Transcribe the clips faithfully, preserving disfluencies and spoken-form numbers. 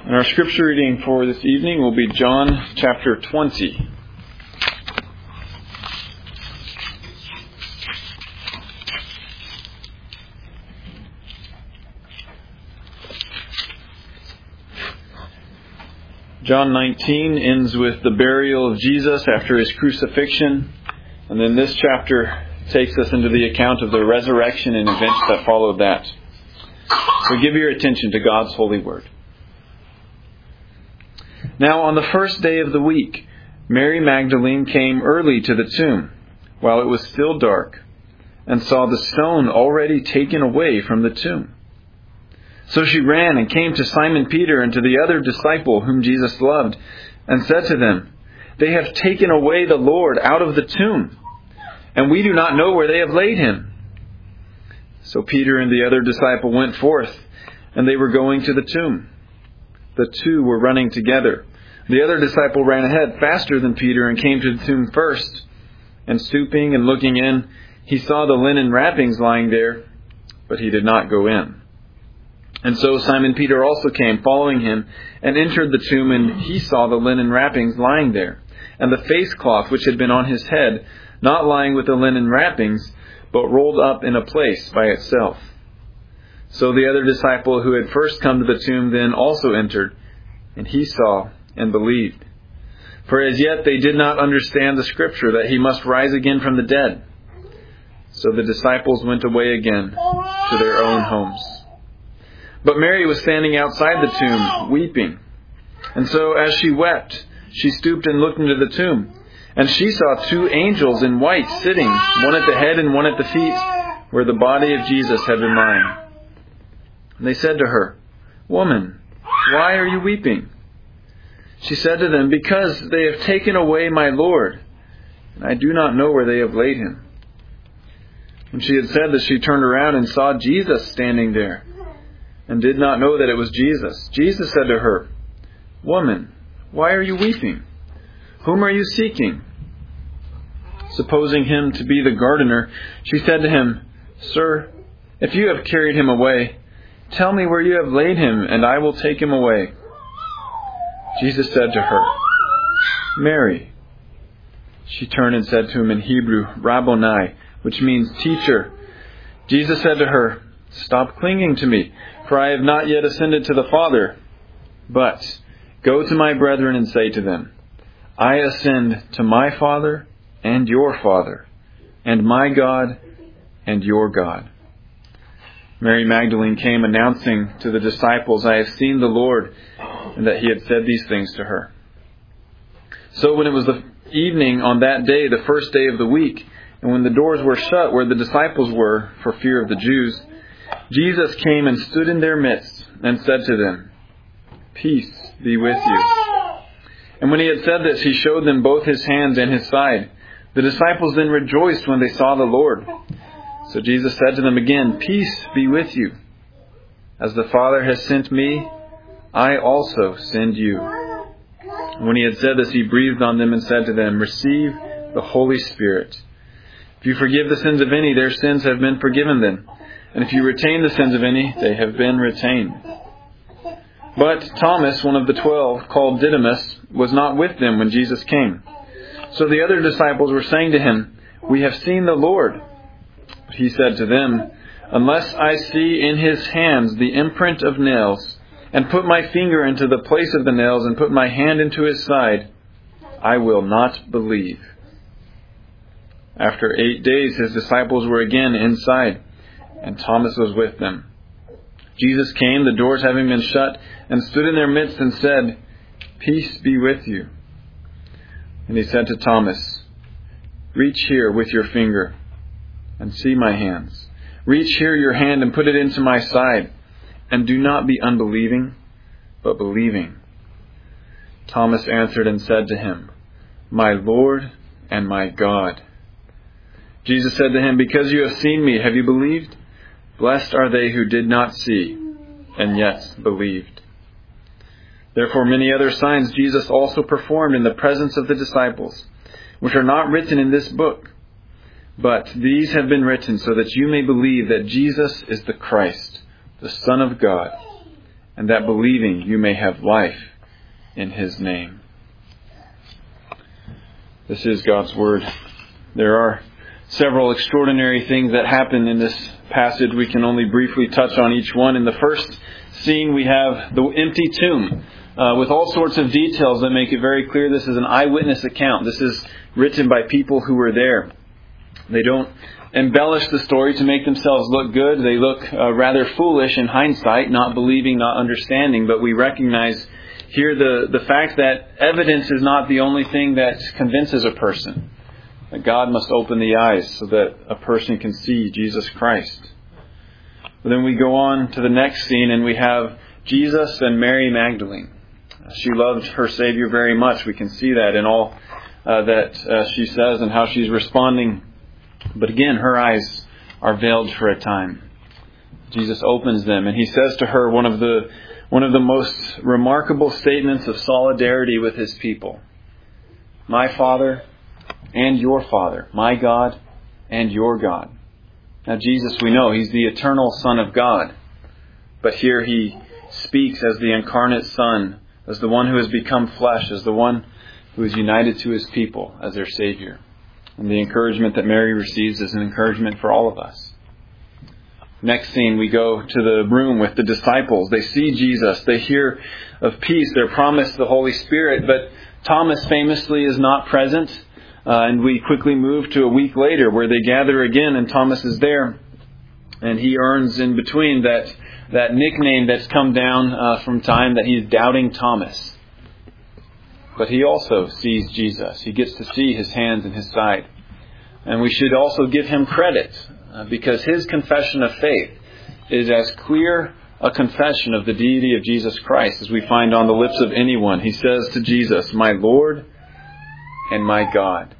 And our scripture reading for this evening will be John chapter twenty. John nineteen ends with the burial of Jesus after his crucifixion, and then this chapter takes us into the account of the resurrection and events that followed that. So give your attention to God's holy word. Now on the first day of the week, Mary Magdalene came early to the tomb, while it was still dark, and saw the stone already taken away from the tomb. So she ran and came to Simon Peter and to the other disciple whom Jesus loved, and said to them, "They have taken away the Lord out of the tomb, and we do not know where they have laid him." So Peter and the other disciple went forth, and they were going to the tomb. The two were running together. The other disciple ran ahead faster than Peter and came to the tomb first. And stooping and looking in, he saw the linen wrappings lying there, but he did not go in. And so Simon Peter also came, following him, and entered the tomb, and he saw the linen wrappings lying there, and the face cloth which had been on his head, not lying with the linen wrappings, but rolled up in a place by itself. So the other disciple who had first come to the tomb then also entered, and he saw and believed. For as yet they did not understand the scripture that he must rise again from the dead. So the disciples went away again to their own homes. But Mary was standing outside the tomb, weeping. And so as she wept, she stooped and looked into the tomb. And she saw two angels in white sitting, one at the head and one at the feet, where the body of Jesus had been lying. And they said to her, "Woman, why are you weeping?" She said to them, "Because they have taken away my Lord, and I do not know where they have laid him." When she had said this, she turned around and saw Jesus standing there, and did not know that it was Jesus. Jesus said to her, "Woman, why are you weeping? Whom are you seeking?" Supposing him to be the gardener, she said to him, "Sir, if you have carried him away, tell me where you have laid him, and I will take him away." Jesus said to her, "Mary." She turned and said to him in Hebrew, "Rabboni," which means teacher. Jesus said to her, "Stop clinging to me, for I have not yet ascended to the Father. But go to my brethren and say to them, I ascend to my Father and your Father, and my God and your God." Mary Magdalene came announcing to the disciples, "I have seen the Lord," and that he had said these things to her. So when it was the evening on that day, the first day of the week, and when the doors were shut where the disciples were for fear of the Jews, Jesus came and stood in their midst and said to them, "Peace be with you." And when he had said this, he showed them both his hands and his side. The disciples then rejoiced when they saw the Lord. So Jesus said to them again, "Peace be with you. As the Father has sent me, I also send you." When he had said this, he breathed on them and said to them, "Receive the Holy Spirit. If you forgive the sins of any, their sins have been forgiven them. And if you retain the sins of any, they have been retained." But Thomas, one of the twelve, called Didymus, was not with them when Jesus came. So the other disciples were saying to him, "We have seen the Lord." But he said to them, "Unless I see in his hands the imprint of nails, and put my finger into the place of the nails, and put my hand into his side, I will not believe." After eight days his disciples were again inside, and Thomas was with them. Jesus came, the doors having been shut, and stood in their midst and said, "Peace be with you." And he said to Thomas, "Reach here with your finger, and see my hands. Reach here your hand and put it into my side, and do not be unbelieving, but believing." Thomas answered and said to him, "My Lord and my God." Jesus said to him, "Because you have seen me, have you believed? Blessed are they who did not see, and yet believed." Therefore many other signs Jesus also performed in the presence of the disciples, which are not written in this book. But these have been written so that you may believe that Jesus is the Christ, the Son of God, and that believing you may have life in His name. This is God's Word. There are several extraordinary things that happen in this passage. We can only briefly touch on each one. In the first scene, we have the empty tomb uh, with all sorts of details that make it very clear this is an eyewitness account. This is written by people who were there. They don't embellish the story to make themselves look good. They look uh, rather foolish in hindsight, not believing, not understanding. But we recognize here the, the fact that evidence is not the only thing that convinces a person. That God must open the eyes so that a person can see Jesus Christ. But then we go on to the next scene and we have Jesus and Mary Magdalene. She loved her Savior very much. We can see that in all uh, that uh, she says and how she's responding. But again, her eyes are veiled for a time. Jesus opens them and He says to her one of the one of the most remarkable statements of solidarity with His people. My Father and your Father, my God and your God. Now Jesus, we know, He's the eternal Son of God. But here He speaks as the incarnate Son, as the one who has become flesh, as the one who is united to His people as their Savior. And the encouragement that Mary receives is an encouragement for all of us. Next scene, we go to the room with the disciples. They see Jesus. They hear of peace. They're promised the Holy Spirit. But Thomas famously is not present. Uh, and we quickly move to a week later where they gather again and Thomas is there. And he earns in between that, that nickname that's come down uh, from time that he's Doubting Thomas. But he also sees Jesus. He gets to see His hands and His side. And we should also give him credit uh, because his confession of faith is as clear a confession of the deity of Jesus Christ as we find on the lips of anyone. He says to Jesus, my Lord and my God.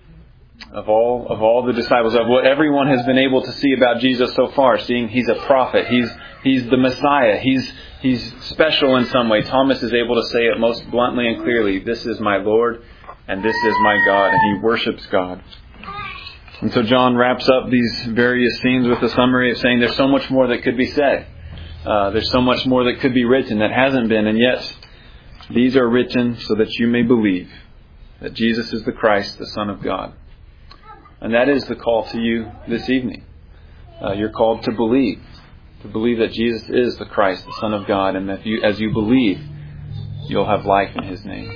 Of all of all the disciples, of what everyone has been able to see about Jesus so far, seeing He's a prophet, He's He's the Messiah, He's He's special in some way. Thomas is able to say it most bluntly and clearly, this is my Lord and this is my God, and he worships God. And so John wraps up these various scenes with a summary of saying there's so much more that could be said. Uh, there's so much more that could be written that hasn't been, and yet these are written so that you may believe that Jesus is the Christ, the Son of God. And that is the call to you this evening. Uh, you're called to believe, to believe that Jesus is the Christ, the Son of God, and that you, as you believe, you'll have life in His name.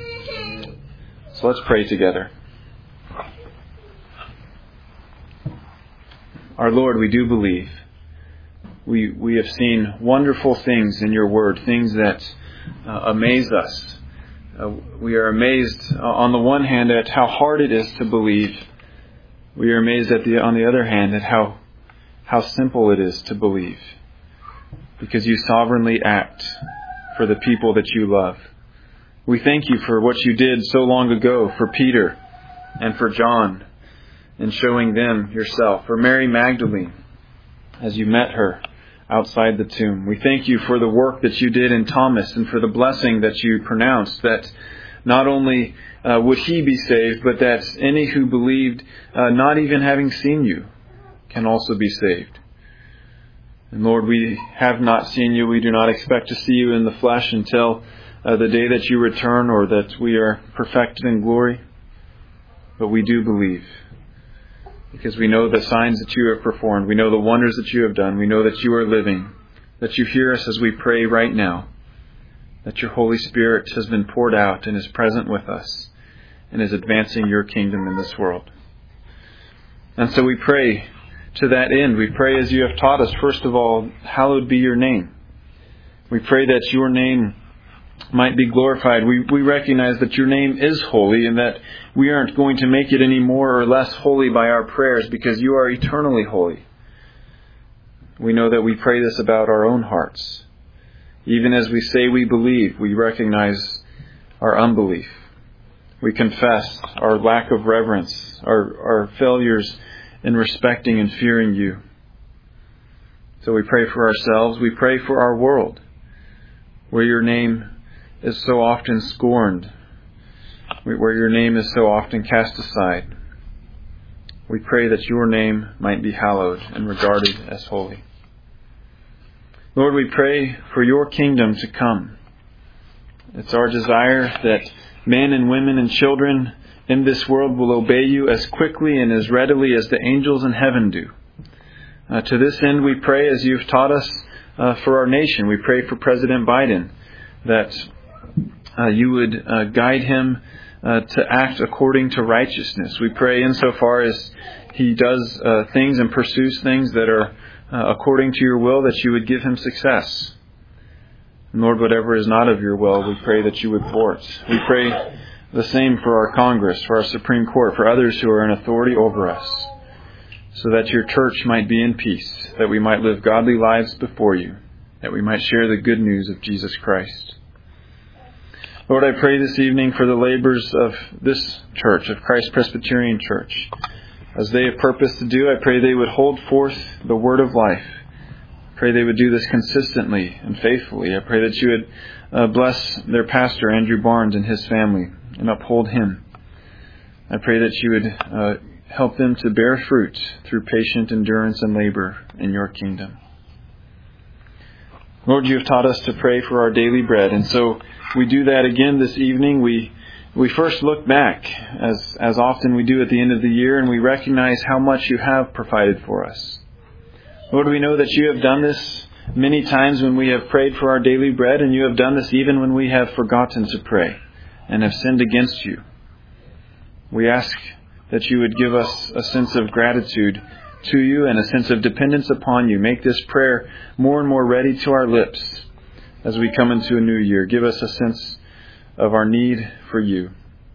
So let's pray together. Our Lord, we do believe. We we have seen wonderful things in Your Word, things that uh, amaze us. Uh, we are amazed, uh, on the one hand, at how hard it is to believe. We are amazed, at the on the other hand, at how how simple it is to believe, because You sovereignly act for the people that You love. We thank You for what You did so long ago for Peter and for John, in showing them Yourself, for Mary Magdalene, as You met her outside the tomb. We thank You for the work that You did in Thomas and for the blessing that You pronounced, that not only uh, would he be saved, but that any who believed, uh, not even having seen You, can also be saved. And Lord, we have not seen You. We do not expect to see You in the flesh until uh, the day that You return, or that we are perfected in glory. But we do believe, because we know the signs that You have performed. We know the wonders that You have done. We know that You are living, that You hear us as we pray right now, that Your Holy Spirit has been poured out and is present with us and is advancing Your kingdom in this world. And so we pray to that end. We pray as You have taught us, first of all, hallowed be Your name. We pray that Your name might be glorified. We, we recognize that Your name is holy and that we aren't going to make it any more or less holy by our prayers, because You are eternally holy. We know that we pray this about our own hearts. Even as we say we believe, we recognize our unbelief. We confess our lack of reverence, our, our failures in respecting and fearing You. So we pray for ourselves. We pray for our world, where Your name is so often scorned, where Your name is so often cast aside. We pray that Your name might be hallowed and regarded as holy. Lord, we pray for your kingdom to come. It's our desire that men and women and children in this world will obey you as quickly and as readily as the angels in heaven do. Uh, to this end, we pray, as you've taught us, uh, for our nation. We pray for President Biden, that uh, you would uh, guide him uh, to act according to righteousness. We pray insofar as he does uh, things and pursues things that are uh, according to your will, that you would give him success. And Lord, whatever is not of your will, we pray that you would thwart. We pray the same for our Congress, for our Supreme Court, for others who are in authority over us, so that your church might be in peace, that we might live godly lives before you, that we might share the good news of Jesus Christ. Lord, I pray this evening for the labors of this church, of Christ Presbyterian Church. As they have purposed to do, I pray they would hold forth the word of life. I pray they would do this consistently and faithfully. I pray that you would uh, bless their pastor, Andrew Barnes, and his family, and uphold him. I pray that you would uh, help them to bear fruit through patient endurance and labor in your kingdom. Lord, you have taught us to pray for our daily bread, and so we do that again this evening. We we first look back, as as often we do at the end of the year, and we recognize how much you have provided for us. Lord, we know that you have done this many times when we have prayed for our daily bread, and you have done this even when we have forgotten to pray and have sinned against you. We ask that you would give us a sense of gratitude to you and a sense of dependence upon you. Make this prayer more and more ready to our lips as we come into a new year. Give us a sense of our need for you.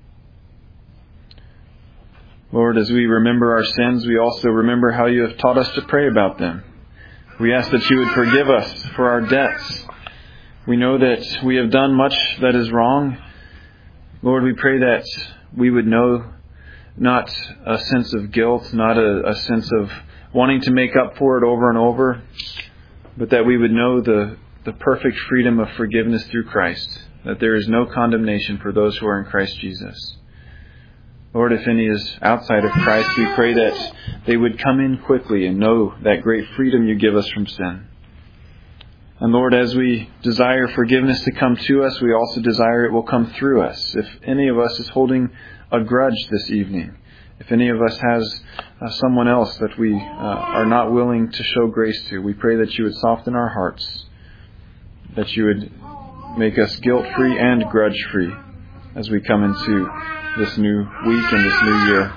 Lord, as we remember our sins, we also remember how you have taught us to pray about them. We ask that you would forgive us for our debts. We know that we have done much that is wrong. Lord, we pray that we would know not a sense of guilt, not a, a sense of wanting to make up for it over and over, but that we would know the, the perfect freedom of forgiveness through Christ, that there is no condemnation for those who are in Christ Jesus. Lord, if any is outside of Christ, we pray that they would come in quickly and know that great freedom you give us from sin. And Lord, as we desire forgiveness to come to us, we also desire it will come through us. If any of us is holding a grudge this evening, if any of us has uh, someone else that we uh, are not willing to show grace to, we pray that you would soften our hearts, that you would make us guilt-free and grudge-free as we come into this new week and this new year.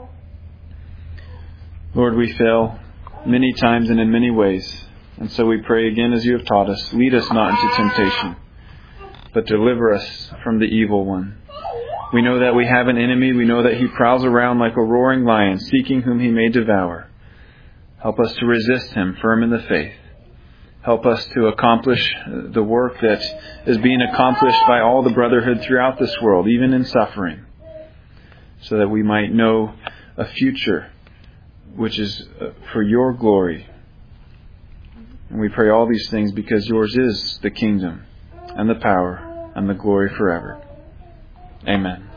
Lord, we fail many times and in many ways. And so we pray again as you have taught us, lead us not into temptation, but deliver us from the evil one. We know that we have an enemy. We know that he prowls around like a roaring lion, seeking whom he may devour. Help us to resist him, firm in the faith. Help us to accomplish the work that is being accomplished by all the brotherhood throughout this world, even in suffering, so that we might know a future which is for your glory. And we pray all these things because yours is the kingdom and the power and the glory forever. Amen.